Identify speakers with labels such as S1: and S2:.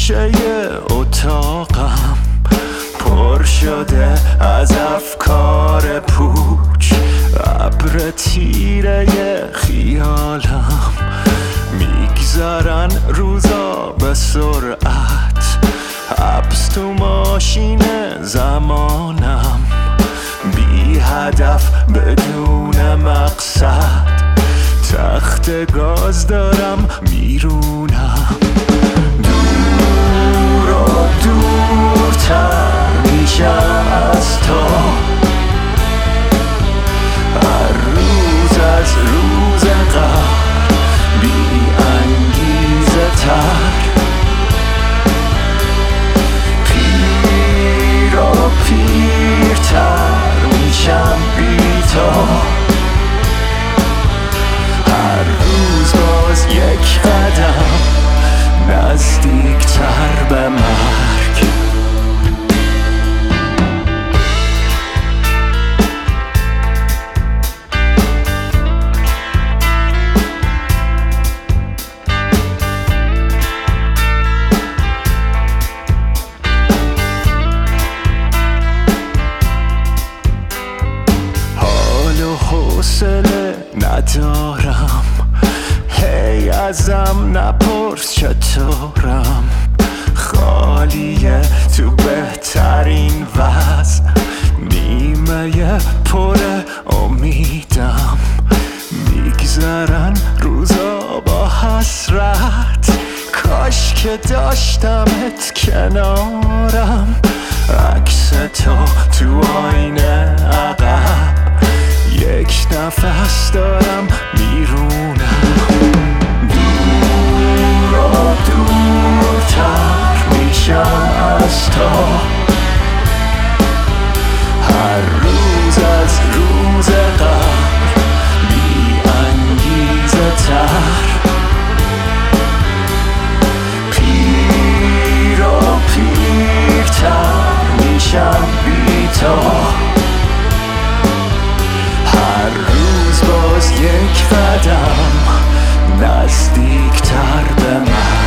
S1: گوشه اتاقم پر شده از افکار پوچ. ابر تیره خیالم میگذرن روزا به سرعت. حبس تو ماشین زمانم، بی هدف بدون مقصد. تخت گاز دارم میرونم، دور و دورتر میشم از تو. هر روز از روز قبل بی انگیزه تر. پیر و پیرتر میشم بی تو. هر روز باز یک قدم نزدیکتر به مرگ. حال و حوصله ندارم، هی ازم نپرس چطورم. خالیه تو بهترین وضع، نیمه پر امیدم. میگذرن روزا با حسرت، کاش که داشتمت کنارم. عکس تو تو آینه عقب، یک نفس دارم میرونم. دور و دورتر میشم از تو. هر روز از روز قبل بی انگیزه تر. پیر و پیرتر میشم بی تو. هر روز باز یک قدم نزدیکتر به من.